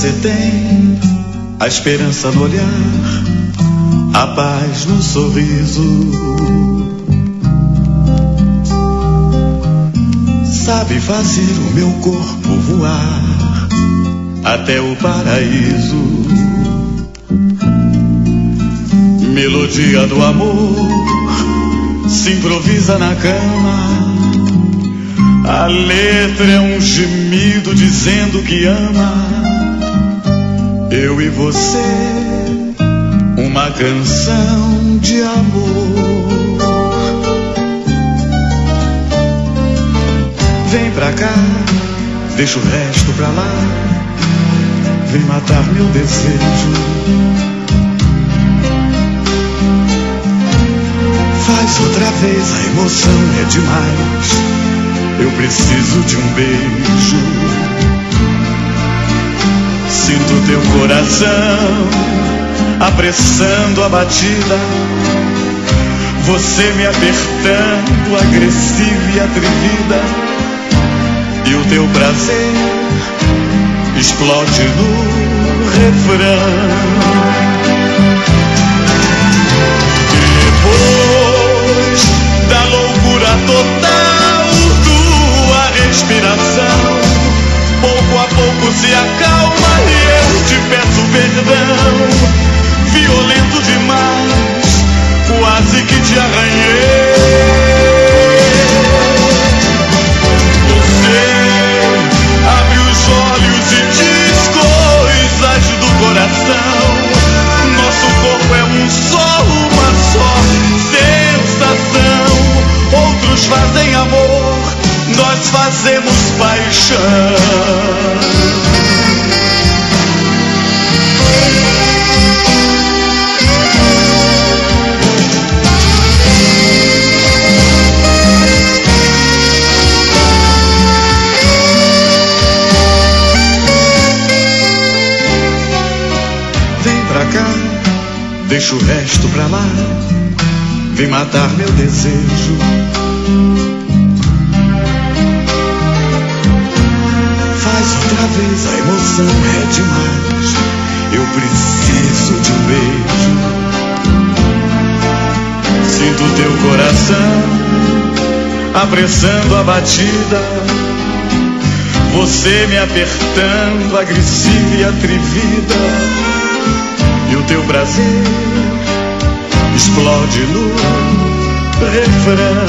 você tem a esperança no olhar, a paz no sorriso. Sabe fazer o meu corpo voar até o paraíso. Melodia do amor se improvisa na cama. A letra é um gemido dizendo que ama. Eu e você, uma canção de amor. Vem pra cá, deixa o resto pra lá. Vem matar meu desejo. Faz outra vez, a emoção é demais. Eu preciso de um beijo. Sinto teu coração apressando a batida. Você me apertando, agressiva e atrevida. E o teu prazer explode no refrão. Depois da loucura total, tua respiração pouco a pouco se acalma e eu te peço perdão. Violento demais, quase que te arranhei. Olhos e diz coisas do coração. Nosso corpo é um só, uma só sensação. Outros fazem amor, nós fazemos paixão. Deixa o resto pra lá, vem matar meu desejo. Faz outra vez, a emoção é demais. Eu preciso de um beijo. Sinto teu coração apressando a batida. Você me apertando, agressiva e atrevida. E o teu prazer explode no refrão.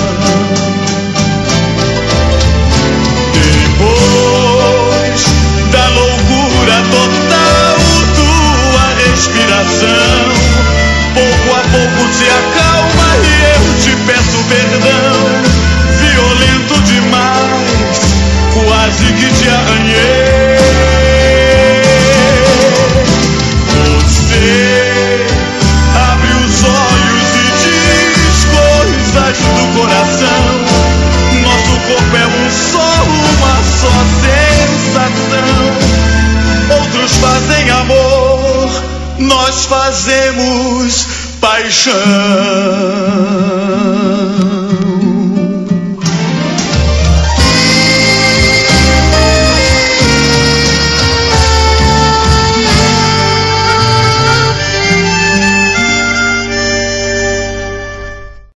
Depois da loucura total, tua respiração pouco a pouco se acalma e eu te peço perdão. Violento demais, quase que te arranhei. Abre os olhos e diz coisas do coração. Nosso corpo é um só, uma só sensação. Outros fazem amor, nós fazemos paixão.